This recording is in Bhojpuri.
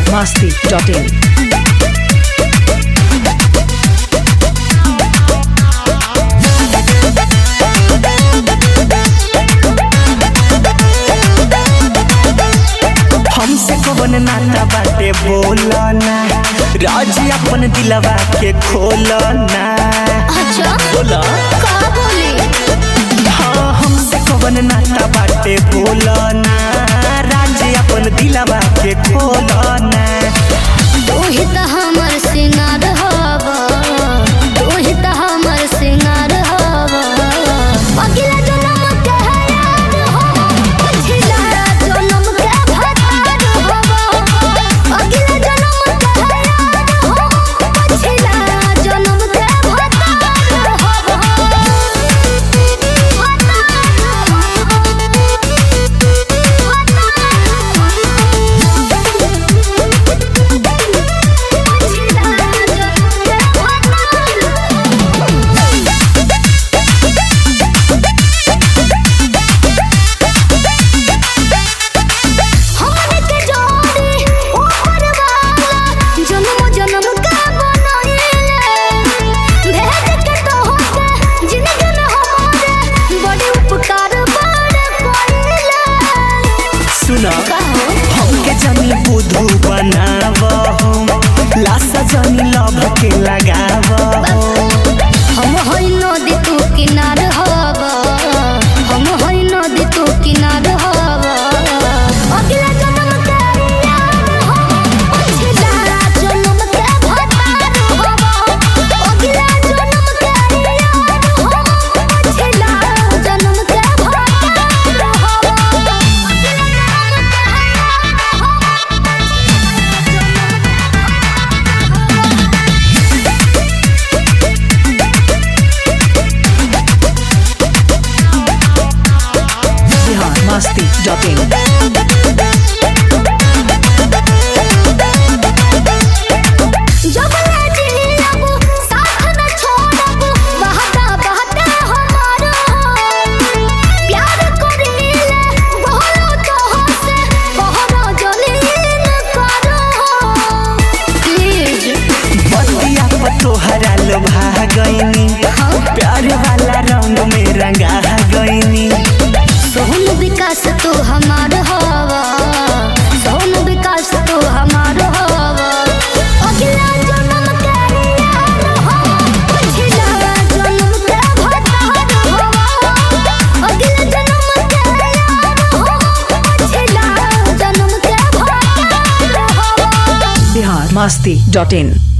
biharmasti.in हमसे कौन नाता बाटे बोला ना राजी अपन दिलवा के खोला ना। अच्छा बोला का बोली हाँ हमसे कौन नाता बाटे बोला ना राजी अपन दिलवा के खोला ना। तू ही तो हमर सिंगार हवा, तू ही तो हमर सिंगार हवा। अगला जन्म के याद हो, पिछला जन्म के भतार हवा। अगला जन्म के याद हो, पिछला जन्म के भतार हवा। सुना हमके जनी बुद्धू बनावा लासा जनी लभ के लगावा। हम होई नदी तू किनार हवा, हम होई नदी तू किनार हवा। अगला जन्म के याद हो, पिछला जन्म के भतार हवा। अगला जन्म के याद हो, पिछला जन्म के भतार हवा। biharmasti.in जब ले जियबू साथ न छोड़बू, बहता बहता हमारा प्यार करीले बोलो तोहसे कहरो जलील करो प्लीज। बतिया पर तोहरा लोभा गईनी प्यार वाला रंग में रंगा गईनी। सोहन विकास तू हमार हवा, सोहन विकास तू हमार हवा। अगला जन्म के यार हो, पिछला जन्म के भतार हवा। अगला जन्म के यार हो, पिछला जन्म के भतार हवा। biharmasti.in